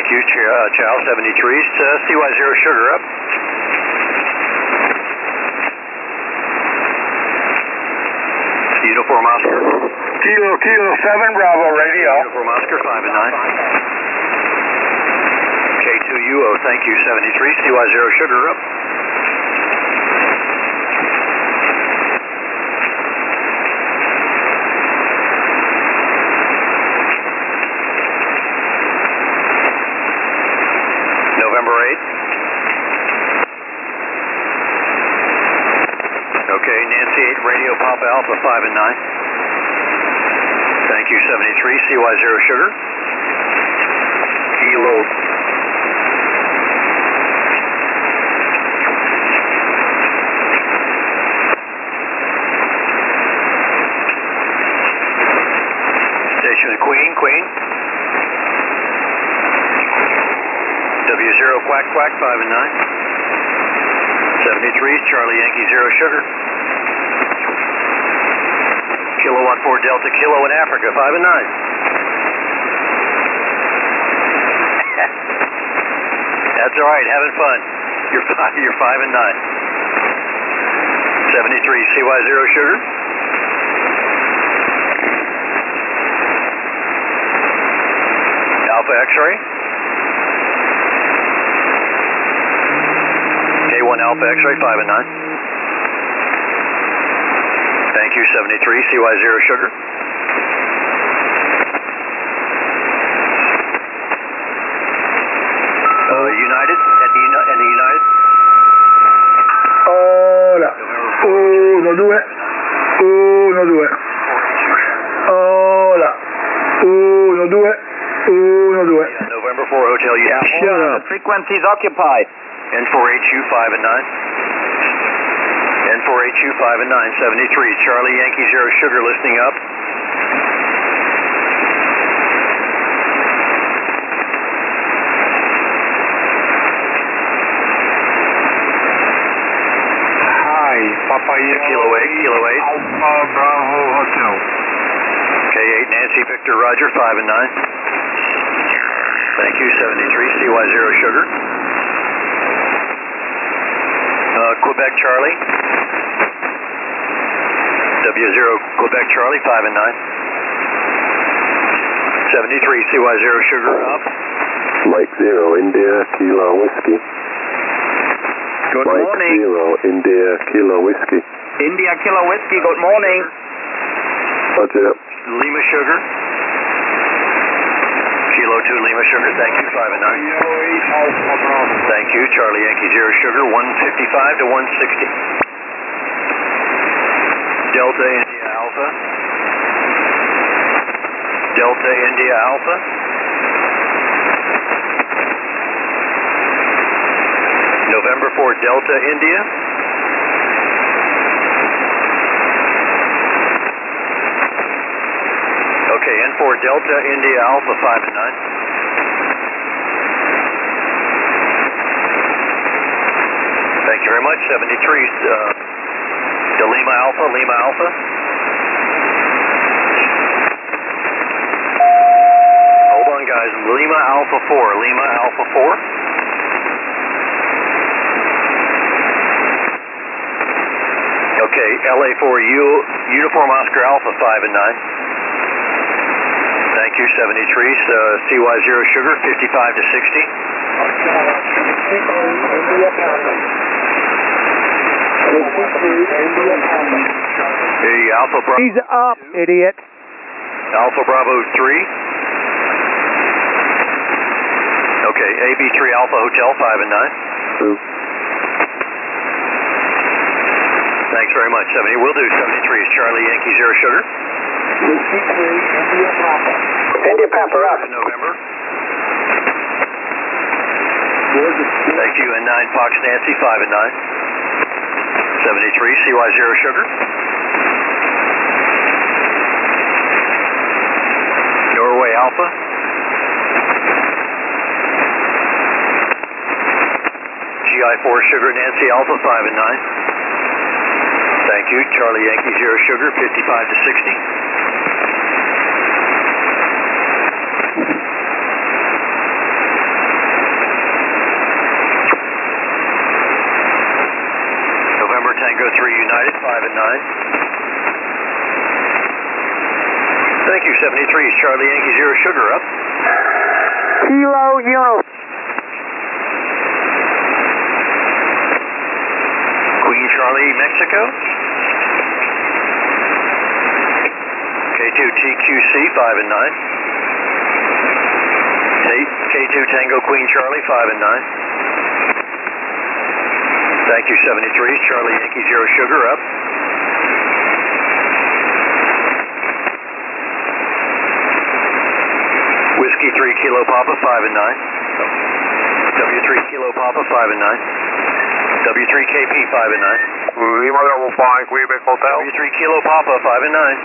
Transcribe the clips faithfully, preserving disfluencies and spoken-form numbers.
Thank you, Ch uh, Chow seventy-three, uh, C Y zero Sugar up. Uniform Oscar. Kilo, Kilo seven, Bravo, radio. Uniform Oscar, five and nine. K two U O, thank you, seventy-three, C Y zero Sugar up. November eighth. Okay, Nancy eight, radio Papa Alpha five and nine. Thank you, seventy-three, C Y zero Sugar. Kilo. Station Queen, Queen. W zero Quack Quack five and nine. seventy-three, Charlie Yankee zero Sugar. Kilo one four Delta Kilo in Africa, five and nine. That's all right, having fun. You're five, you're five and nine. seventy-three, C Y zero Sugar. Alpha X-ray. K one Alpha X-ray, five and nine. Thank you, seventy-three, C Y zero Sugar. Uh, United, at the, at the United. Hola. Uno, due. Uno, due. Hola. Uno, due. Uno, due. Yeah, November four Hotel Yankee. Shut up. Frequencies occupied. N four H U five and nine. N four H U five and nine, seventy-three, Charlie Yankee zero Sugar listening up. Hi, Papa Kilo eight, Kilo eight. Alpha Bravo Hotel. K eight Nancy Victor Roger, five and nine. Thank you, seventy-three, C Y zero Sugar. Uh, Quebec Charlie. W zero Quebec Charlie, five and nine. seventy-three, C Y zero Sugar up. Mike zero, India, Kilo Whiskey. Good Mike morning. zero, India, Kilo Whiskey. India Kilo Whiskey, good morning. Roger. Lima Sugar. Kilo two Lima Sugar, thank you, five and nine. Thank you, Charlie Yankee zero Sugar, one fifty-five to one sixty. Delta India Alpha. Delta India Alpha. November four Delta India. Okay, N four Delta India Alpha five and nine. Thank you very much, seventy-three. Uh, to Lima Alpha, Lima Alpha. Hold on, guys. Lima Alpha four, Lima Alpha four. Okay, L A four U, Uniform Oscar Alpha five and nine. Thank you, seventy-three. So C Y zero Sugar, fifty-five to sixty. Hey, Alpha Bravo. He's up, idiot. Alpha Bravo three. Okay, A B three Alpha Hotel five and nine. Two. Thanks very much, seventy. Will do, seventy-three is Charlie Yankee zero Sugar. India Papa up. November. Thank you, and nine Fox Nancy five and nine. seventy-three, C Y zero Sugar. Norway Alpha. G I four Sugar Nancy Alpha five and nine. Thank you, Charlie Yankee zero Sugar, fifty-five to sixty. United five and nine. Thank you, seventy-three, Charlie Yankee Zero Sugar up. Kilo Uno. Queen Charlie, Mexico. K two T Q C five and nine. K two Tango Queen Charlie five and nine. Thank you, seventy-three, Charlie Yankee Zero Sugar up. Whiskey three Kilo Papa five and nine. W three Kilo Papa five and nine. W three K P five and nine. Lima Double Five, Quebec Hotel. W three Kilo Papa five and nine.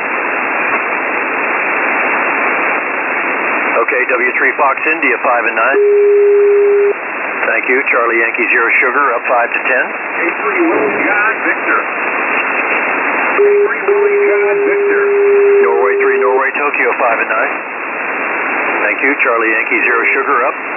Okay, W three Fox India five and nine. Thank you, Charlie Yankee Zero Sugar up five to ten. K three Willie John Victor. K three Willie John Victor. Norway three Norway Tokyo five and nine. Thank you, Charlie Yankee Zero Sugar up.